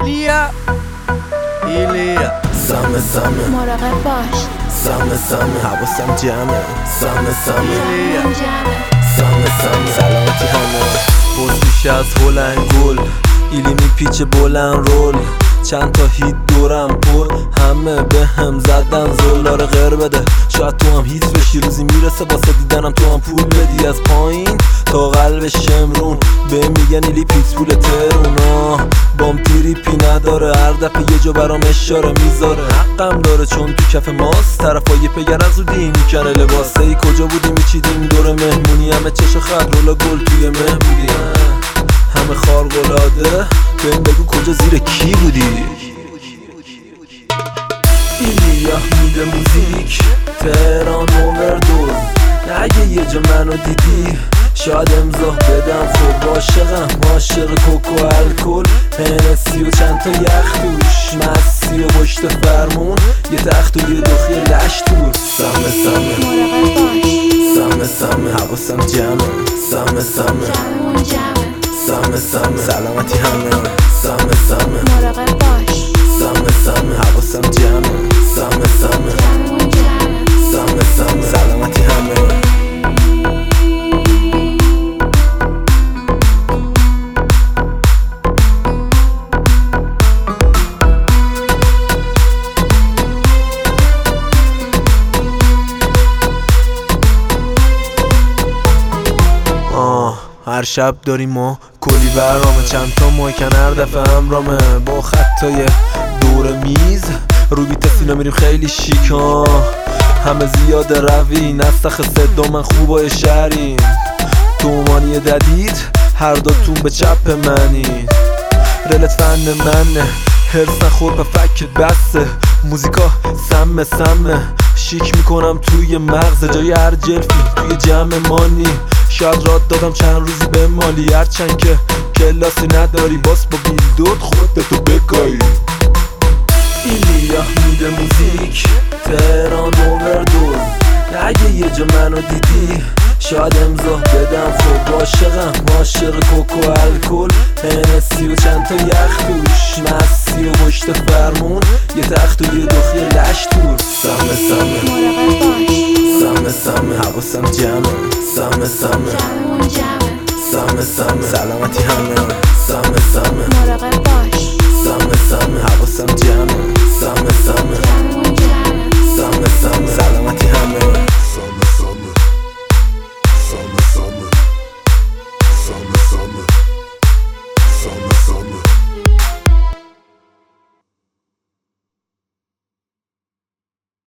ایلیا سمه مراقب باش. سمه حواسم جمعه. سمه ایلیا سمه سلامتی همه. پرسیش از هلنگل ایلی میپیچه بلند رول. چند تا هیت دورم پر، همه به هم زدن زلار غیر بده. شاید تو هم هیت بشی، روزی میرسه واسه دیدنم تو هم پول بدی. از پایین تا قلب شمرون به میگن ایلی پیتبول ترونا. بام تریپی نداره، هر دفعه یه جا برام اشاره میذاره. حقم داره چون تو کف ماست، طرفای پگر از رودی میکنه لباسه. ای کجا بودی میچیدیم دور مهمونی، همه چش خط رولا گل توی مه بودی. همه خارق‌العاده بهم بگو کجا زیر کی بودی. ایلیا میده موزیک تهران اووردوز. اگه یه جا منو دیدی شاید امضا بدم. خب عاشق کوکو الکل هنسی و چند تا یخ توش. مستی و پشت فرمون یه تخت و یه دخی لش دور. سمه مراقب باش. سمه حواسم جمعه. جمعمون جمعه. سمه سلامتی همه. سمه مراقب باش. سمه حواسم جمعه. جمعمون جمعه. سمه سلامتی همه. هر شب داریم ما کلی برنامه، چند تا مایکن هر دفعه همرامه. با خطای دور میز رو بیت سینا میریم خیلی شیکا. همه زیاده روی نستخ صدا من خوبای شهرین. تو مانی ددید هر دوتون به چپ منین. رلت فن منه هرس نخور به فکت بسته. موزیکا سمه شیک میکنم توی مغز جای هر جلفی توی جمع مانی. شاید راد دادم چند روزی به مالی، هرچند که کلاسی نداری باس با بیلدود خودتو بگایی. ایلیا میده موزیک تهران اووردوز. اگه یه جا منو دیدی شاید امضا بدم. خب عاشق کوکو الکل هنسی و چند تا یخ توش. مستی و پشت فرمون یه تخت و یه دخی لش دور. مراقب باش. سمه حواسم جمعه. جمعمون جمعه. سلامتی همه. مراقب باش. حواسم جمعه. جمعمون جمعه. سلامتی همه. Summer.